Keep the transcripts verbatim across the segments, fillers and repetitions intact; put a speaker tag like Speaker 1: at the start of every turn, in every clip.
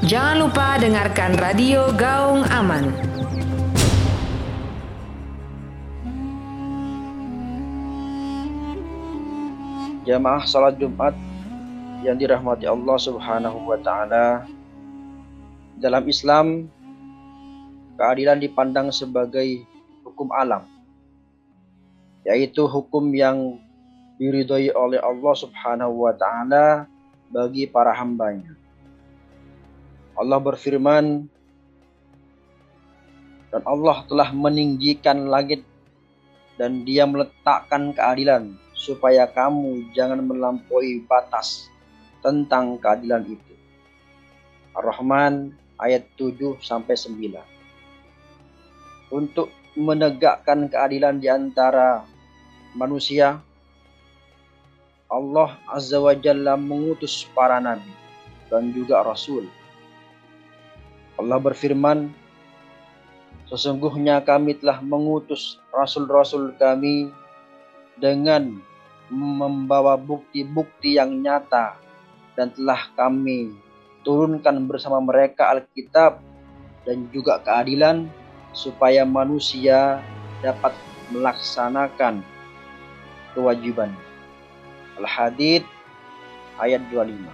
Speaker 1: Jangan lupa dengarkan Radio Gaung Aman.
Speaker 2: Jamaah salat Jumat yang dirahmati Allah Subhanahu wa taala. Dalam Islam, keadilan dipandang sebagai hukum alam, yaitu hukum yang diridhoi oleh Allah Subhanahu wa taala bagi para hambanya. Allah berfirman, dan Allah telah meninggikan langit dan Dia meletakkan keadilan supaya kamu jangan melampaui batas tentang keadilan itu. Ar-Rahman ayat tujuh sampai sembilan. Untuk menegakkan keadilan di antara manusia, Allah Azza wa Jalla mengutus para nabi dan juga rasul. Allah berfirman, sesungguhnya kami telah mengutus rasul-rasul kami dengan membawa bukti-bukti yang nyata, dan telah kami turunkan bersama mereka Alkitab dan juga keadilan supaya manusia dapat melaksanakan kewajiban. Al-Hadid ayat dua puluh lima.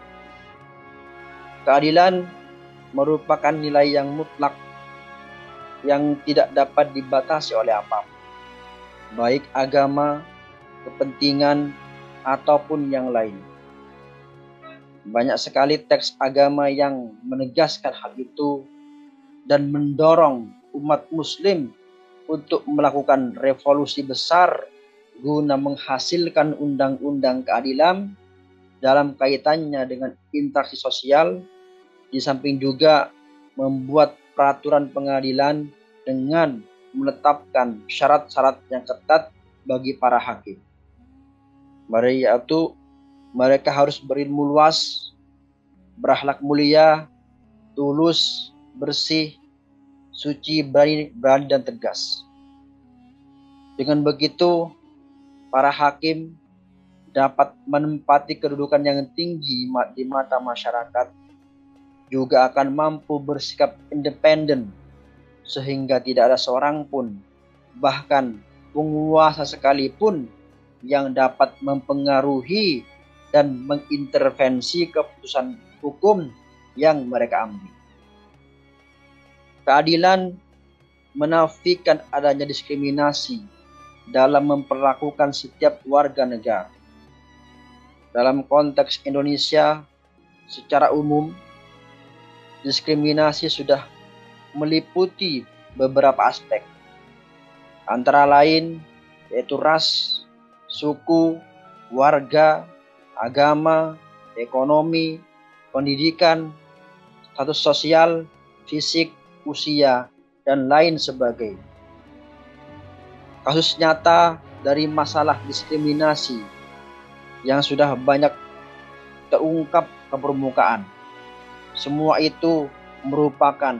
Speaker 2: Keadilan merupakan nilai yang mutlak yang tidak dapat dibatasi oleh apapun, baik agama, kepentingan, ataupun yang lain. Banyak sekali teks agama yang menegaskan hal itu dan mendorong umat muslim untuk melakukan revolusi besar guna menghasilkan undang-undang keadilan dalam kaitannya dengan interaksi sosial, di samping juga membuat peraturan pengadilan dengan menetapkan syarat-syarat yang ketat bagi para hakim. Yaitu mereka harus berilmu luas, berakhlak mulia, tulus, bersih, suci, berani, berani dan tegas. Dengan begitu, para hakim dapat menempati kedudukan yang tinggi di mata masyarakat, juga akan mampu bersikap independen sehingga tidak ada seorang pun, bahkan penguasa sekalipun, yang dapat mempengaruhi dan mengintervensi keputusan hukum yang mereka ambil. Keadilan menafikan adanya diskriminasi dalam memperlakukan setiap warga negara. Dalam konteks Indonesia secara umum, diskriminasi sudah meliputi beberapa aspek, antara lain yaitu ras, suku, warga, agama, ekonomi, pendidikan, status sosial, fisik, usia, dan lain sebagainya. Kasus nyata dari masalah diskriminasi yang sudah banyak terungkap ke permukaan, semua itu merupakan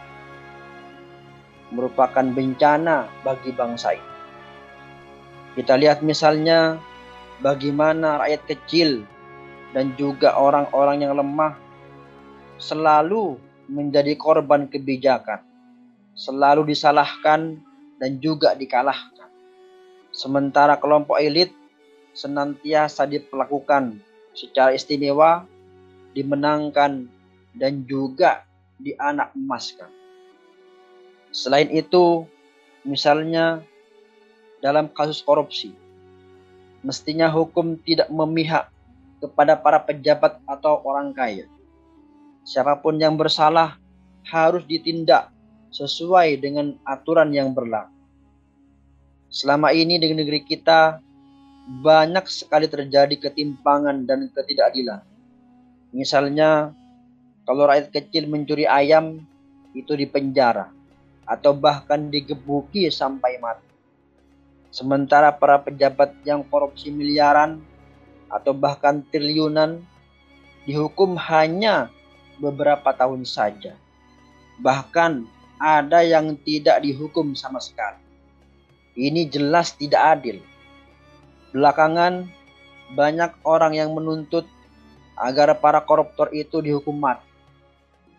Speaker 2: merupakan bencana bagi bangsa ini. Kita lihat misalnya bagaimana rakyat kecil dan juga orang-orang yang lemah selalu menjadi korban kebijakan, selalu disalahkan dan juga dikalahkan. Sementara kelompok elit senantiasa diperlakukan secara istimewa, dimenangkan, dan juga dianak emaskan. Selain itu, misalnya dalam kasus korupsi, mestinya hukum tidak memihak kepada para pejabat atau orang kaya. Siapapun yang bersalah harus ditindak sesuai dengan aturan yang berlaku. Selama ini di negeri kita banyak sekali terjadi ketimpangan dan ketidakadilan. Misalnya, kalau rakyat kecil mencuri ayam, itu dipenjara atau bahkan digebuki sampai mati. Sementara para pejabat yang korupsi miliaran atau bahkan triliunan dihukum hanya beberapa tahun saja. Bahkan ada yang tidak dihukum sama sekali. Ini jelas tidak adil. Belakangan banyak orang yang menuntut agar para koruptor itu dihukum mati.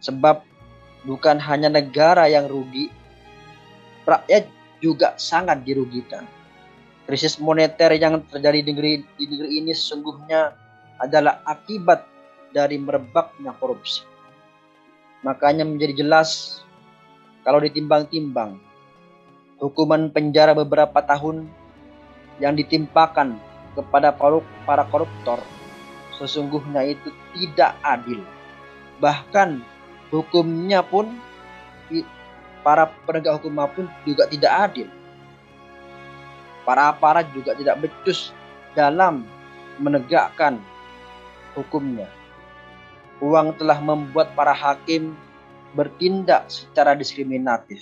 Speaker 2: Sebab bukan hanya negara yang rugi, rakyat juga sangat dirugikan. Krisis moneter yang terjadi di negeri, di negeri ini sesungguhnya adalah akibat dari merebaknya korupsi. Makanya menjadi jelas kalau ditimbang-timbang, hukuman penjara beberapa tahun yang ditimpakan kepada para koruptor sesungguhnya itu tidak adil. Bahkan hukumnya pun, para penegak hukum pun juga tidak adil. Para aparat juga tidak becus dalam menegakkan hukumnya. Uang telah membuat para hakim bertindak secara diskriminatif.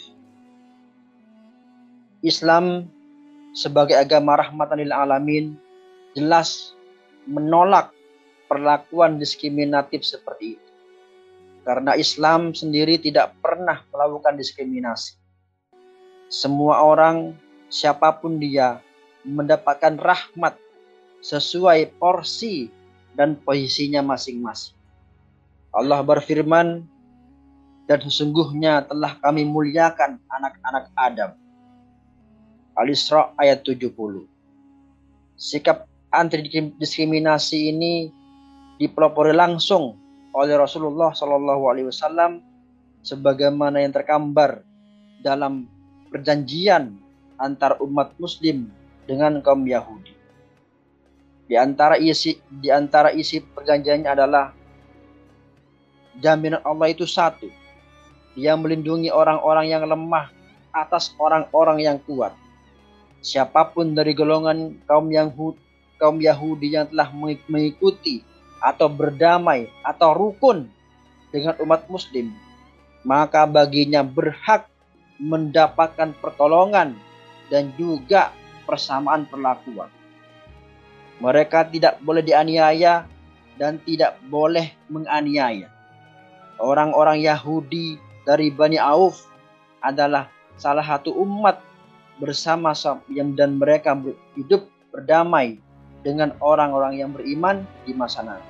Speaker 2: Islam sebagai agama rahmatan lil alamin jelas menolak perlakuan diskriminatif seperti itu. Karena Islam sendiri tidak pernah melakukan diskriminasi. Semua orang, siapapun dia, mendapatkan rahmat sesuai porsi dan posisinya masing-masing. Allah berfirman, dan sesungguhnya telah kami muliakan anak-anak Adam. Al-Isra ayat tujuh puluh. Sikap anti diskriminasi ini dipelopori langsung oleh Rasulullah Shallallahu Alaihi Wasallam sebagaimana yang tergambar dalam perjanjian antar umat Muslim dengan kaum Yahudi. Di antara isi di antara isi perjanjiannya adalah jaminan Allah itu satu. Dia melindungi orang-orang yang lemah atas orang-orang yang kuat. Siapapun dari golongan kaum Yahudi, kaum Yahudi yang telah mengikuti atau berdamai atau rukun dengan umat Muslim, maka baginya berhak mendapatkan pertolongan dan juga persamaan perlakuan. Mereka tidak boleh dianiaya dan tidak boleh menganiaya. Orang-orang Yahudi dari Bani Auf adalah salah satu umat bersama-sama dan mereka hidup berdamai dengan orang-orang yang beriman di masa nanti.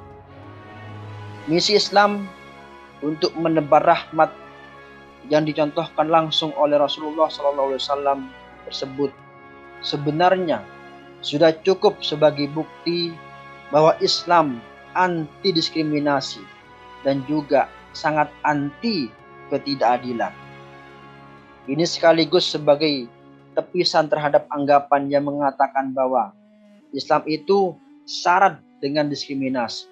Speaker 2: Misi Islam untuk menebar rahmat yang dicontohkan langsung oleh Rasulullah Shallallahu Alaihi Wasallam tersebut sebenarnya sudah cukup sebagai bukti bahwa Islam anti diskriminasi dan juga sangat anti ketidakadilan. Ini sekaligus sebagai tepisan terhadap anggapan yang mengatakan bahwa Islam itu syarat dengan diskriminasi.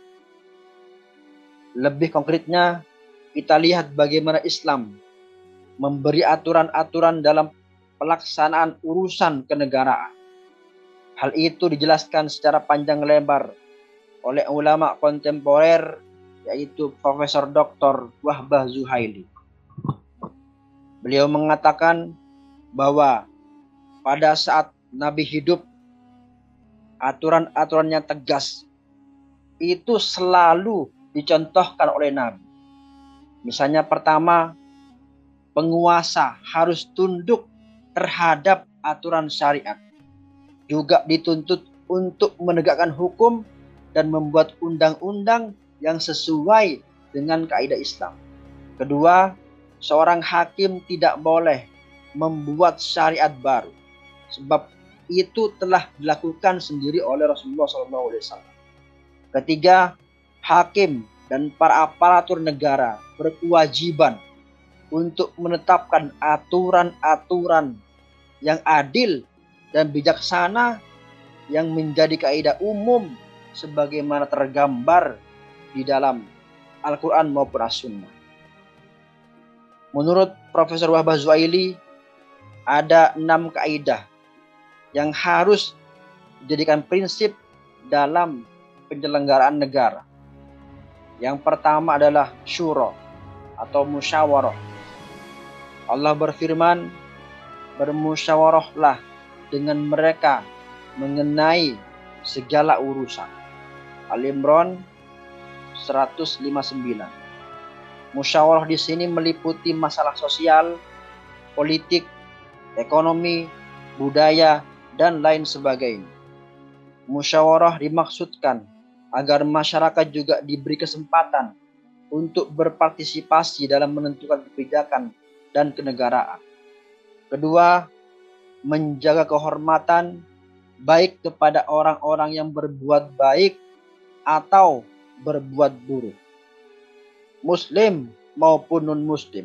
Speaker 2: Lebih konkretnya, kita lihat bagaimana Islam memberi aturan-aturan dalam pelaksanaan urusan kenegaraan. Hal itu dijelaskan secara panjang lebar oleh ulama kontemporer, yaitu Profesor Doktor Wahbah Zuhaili. Beliau mengatakan bahwa pada saat Nabi hidup, aturan-aturannya tegas. Itu selalu dicontohkan oleh Nabi. Misalnya pertama, penguasa harus tunduk terhadap aturan syariat. Juga dituntut untuk menegakkan hukum dan membuat undang-undang yang sesuai dengan kaidah Islam. Kedua, seorang hakim tidak boleh membuat syariat baru, sebab itu telah dilakukan sendiri oleh Rasulullah shallallahu alaihi wasallam. Ketiga, hakim dan para aparatur negara berkewajiban untuk menetapkan aturan-aturan yang adil dan bijaksana yang menjadi kaidah umum sebagaimana tergambar di dalam Al-Quran maupun As-Sunnah. Menurut Profesor Wahbah Zuhaili, ada enam kaidah yang harus dijadikan prinsip dalam penyelenggaraan negara. Yang pertama adalah syura atau musyawarah. Allah berfirman, bermusyawarahlah dengan mereka mengenai segala urusan. Al-Imran seratus lima puluh sembilan. Musyawarah di sini meliputi masalah sosial, politik, ekonomi, budaya, dan lain sebagainya. Musyawarah dimaksudkan agar masyarakat juga diberi kesempatan untuk berpartisipasi dalam menentukan kebijakan dan kenegaraan. Kedua, menjaga kehormatan baik kepada orang-orang yang berbuat baik atau berbuat buruk, Muslim maupun non-Muslim.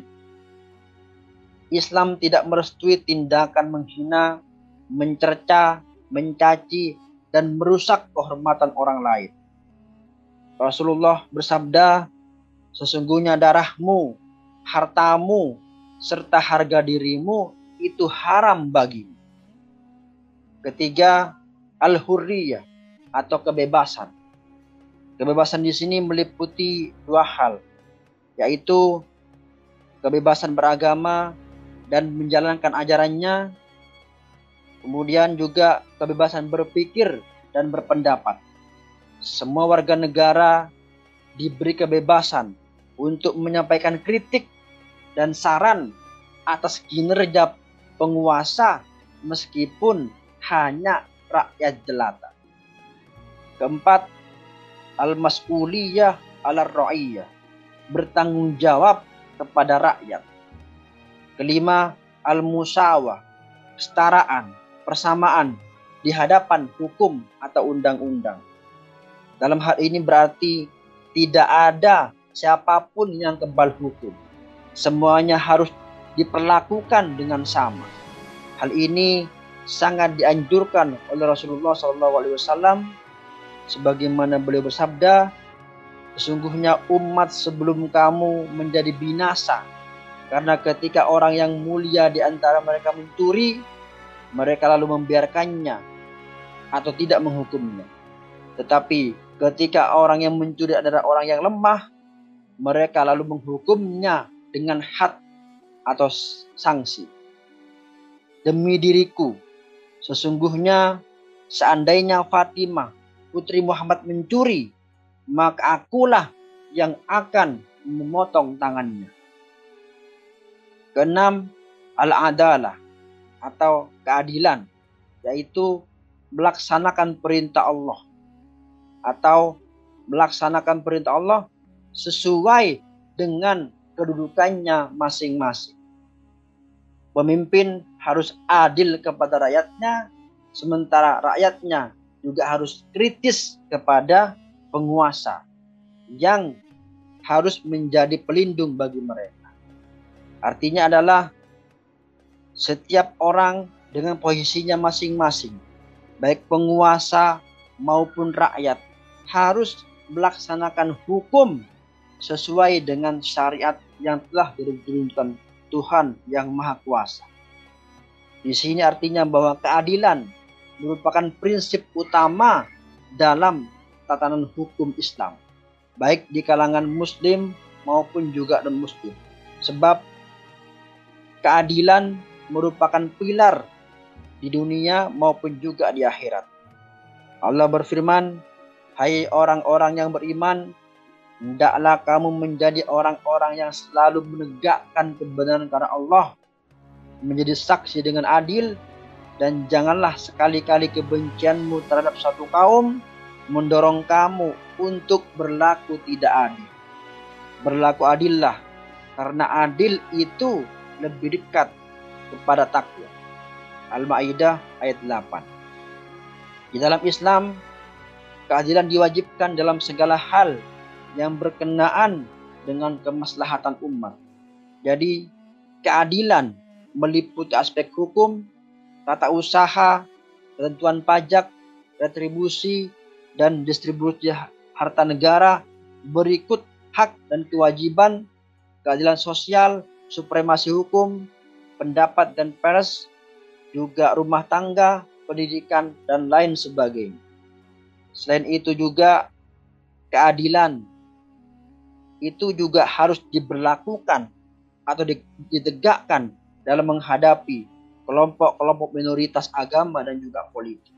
Speaker 2: Islam tidak merestui tindakan menghina, mencerca, mencaci, dan merusak kehormatan orang lain. Rasulullah bersabda, sesungguhnya darahmu, hartamu, serta harga dirimu itu haram bagimu. Ketiga, al-hurriyah atau kebebasan. Kebebasan di sini meliputi dua hal, yaitu kebebasan beragama dan menjalankan ajarannya, kemudian juga kebebasan berpikir dan berpendapat. Semua warga negara diberi kebebasan untuk menyampaikan kritik dan saran atas kinerja penguasa meskipun hanya rakyat jelata. Keempat, al-mas'uliyah ala ra'iyah, bertanggung jawab kepada rakyat. Kelima, al-musawah, kesetaraan, persamaan di hadapan hukum atau undang-undang. Dalam hal ini berarti tidak ada siapapun yang kebal hukum. Semuanya harus diperlakukan dengan sama. Hal ini sangat dianjurkan oleh Rasulullah shallallahu alaihi wasallam, sebagaimana beliau bersabda, sesungguhnya umat sebelum kamu menjadi binasa karena ketika orang yang mulia di antara mereka mencuri, mereka lalu membiarkannya atau tidak menghukumnya. Tetapi ketika orang yang mencuri adalah orang yang lemah, mereka lalu menghukumnya dengan had atau sanksi. Demi diriku, sesungguhnya seandainya Fatimah putri Muhammad mencuri, maka akulah yang akan memotong tangannya. Keenam, al-adalah atau keadilan, yaitu melaksanakan perintah Allah atau melaksanakan perintah Allah sesuai dengan kedudukannya masing-masing. Pemimpin harus adil kepada rakyatnya, sementara rakyatnya juga harus kritis kepada penguasa yang harus menjadi pelindung bagi mereka. Artinya adalah setiap orang dengan posisinya masing-masing, baik penguasa maupun rakyat, harus melaksanakan hukum sesuai dengan syariat yang telah diturunkan Tuhan yang Maha Kuasa. Di sini artinya bahwa keadilan merupakan prinsip utama dalam tatanan hukum Islam, baik di kalangan Muslim maupun juga non-Muslim. Sebab keadilan merupakan pilar di dunia maupun juga di akhirat. Allah berfirman, hai orang-orang yang beriman, hendaklah kamu menjadi orang-orang yang selalu menegakkan kebenaran karena Allah, menjadi saksi dengan adil, dan janganlah sekali-kali kebencianmu terhadap satu kaum mendorong kamu untuk berlaku tidak adil. Berlaku adillah, karena adil itu lebih dekat kepada takwa. Al-Maidah ayat delapan. Di dalam Islam, keadilan diwajibkan dalam segala hal yang berkenaan dengan kemaslahatan umat. Jadi, keadilan meliputi aspek hukum, tata usaha, ketentuan pajak, retribusi, dan distribusi harta negara, berikut hak dan kewajiban, keadilan sosial, supremasi hukum, pendapat dan pers, juga rumah tangga, pendidikan, dan lain sebagainya. Selain itu juga keadilan itu juga harus diberlakukan atau ditegakkan dalam menghadapi kelompok-kelompok minoritas agama dan juga politik.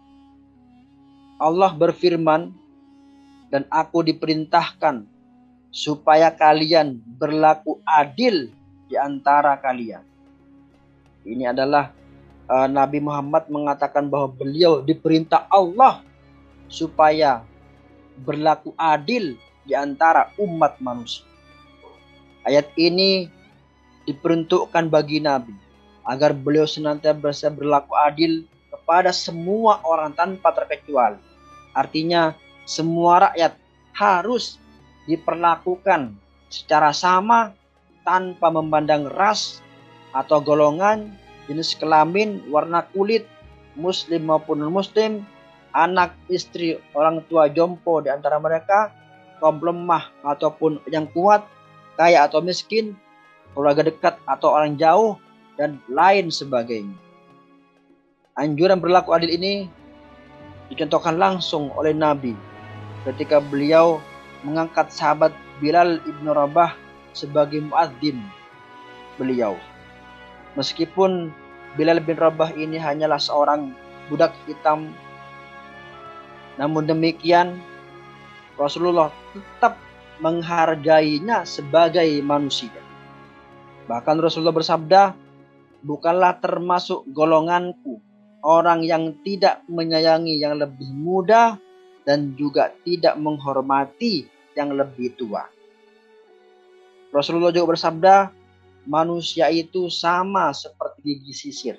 Speaker 2: Allah berfirman, dan aku diperintahkan supaya kalian berlaku adil di antara kalian. Ini adalah uh, Nabi Muhammad mengatakan bahwa beliau diperintah Allah supaya berlaku adil di antara umat manusia. Ayat ini diperuntukkan bagi Nabi agar beliau senantiasa berlaku adil kepada semua orang tanpa terkecuali. Artinya semua rakyat harus diperlakukan secara sama tanpa memandang ras atau golongan, jenis kelamin, warna kulit, muslim maupun non-muslim, anak, istri, orang tua, jompo di antara mereka, kaum lemah ataupun yang kuat, kaya atau miskin, keluarga dekat atau orang jauh, dan lain sebagainya. Anjuran berlaku adil ini dicontohkan langsung oleh Nabi ketika beliau mengangkat sahabat Bilal ibn Rabah sebagai muadzin beliau. Meskipun Bilal bin Rabah ini hanyalah seorang budak hitam, namun demikian Rasulullah tetap menghargainya sebagai manusia. Bahkan Rasulullah bersabda, "Bukanlah termasuk golonganku orang yang tidak menyayangi yang lebih muda dan juga tidak menghormati yang lebih tua." Rasulullah juga bersabda, "Manusia itu sama seperti gigi sisir.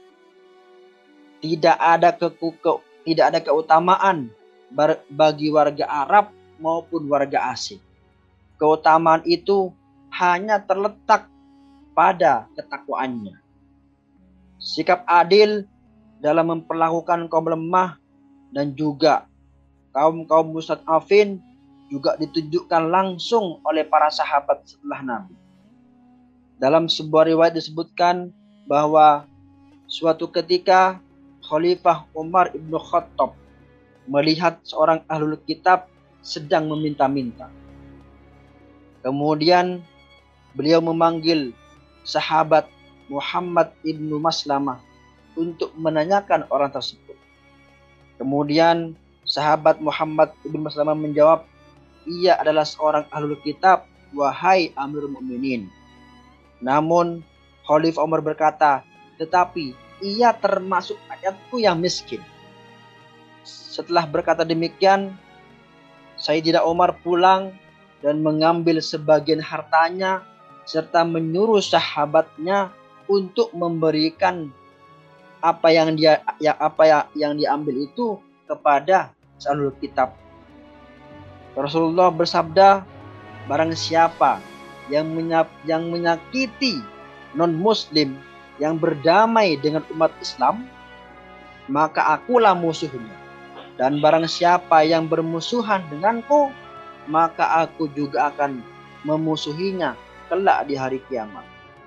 Speaker 2: Tidak ada kekuku, tidak ada keutamaan bagi warga Arab maupun warga asing. Keutamaan itu hanya terletak pada ketakwaannya." Sikap adil dalam memperlakukan kaum lemah dan juga kaum-kaum mustad'afin juga ditunjukkan langsung oleh para sahabat setelah Nabi. Dalam sebuah riwayat disebutkan bahwa suatu ketika Khalifah Umar ibn Khattab melihat seorang ahlul kitab sedang meminta-minta. Kemudian beliau memanggil sahabat Muhammad ibnu Maslamah untuk menanyakan orang tersebut. Kemudian sahabat Muhammad ibnu Maslamah menjawab, "Ia adalah seorang ahlul kitab, wahai Amirul Mukminin." Namun Khalifah Umar berkata, "Tetapi ia termasuk rakyatku yang miskin." Setelah berkata demikian, Sayyidina Umar pulang dan mengambil sebagian hartanya serta menyuruh sahabatnya untuk memberikan apa yang dia ya apa ya, yang diambil itu kepada ahlul kitab. Rasulullah bersabda, "Barang siapa yang menyap, yang menyakiti non-muslim yang berdamai dengan umat Islam, maka akulah musuhnya. Dan barang siapa yang bermusuhan denganku, maka aku juga akan memusuhinya kelak di hari kiamat."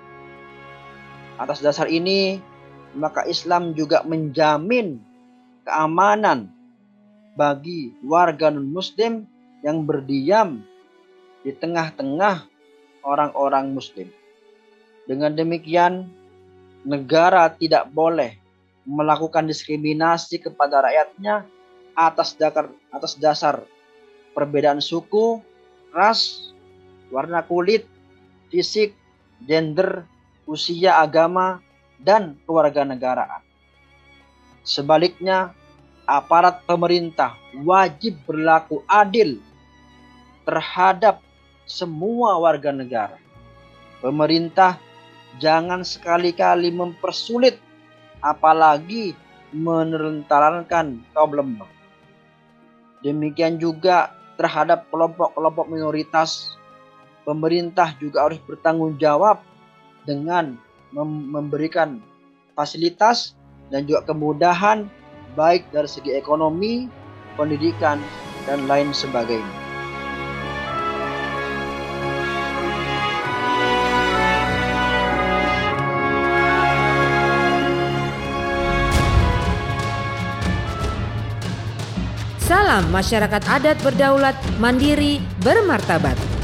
Speaker 2: Atas dasar ini, maka Islam juga menjamin keamanan bagi warga non-muslim yang berdiam di tengah-tengah orang-orang muslim. Dengan demikian, negara tidak boleh melakukan diskriminasi kepada rakyatnya atas dasar atas dasar perbedaan suku, ras, warna kulit, fisik, gender, usia, agama, dan kewarganegaraan. Sebaliknya, aparat pemerintah wajib berlaku adil terhadap semua warga negara. Pemerintah jangan sekali-kali mempersulit apalagi menelantarkan kaum lemah. Demikian juga terhadap kelompok-kelompok minoritas, pemerintah juga harus bertanggung jawab dengan mem- memberikan fasilitas dan juga kemudahan baik dari segi ekonomi, pendidikan, dan lain sebagainya.
Speaker 1: Salam masyarakat adat berdaulat, mandiri, bermartabat.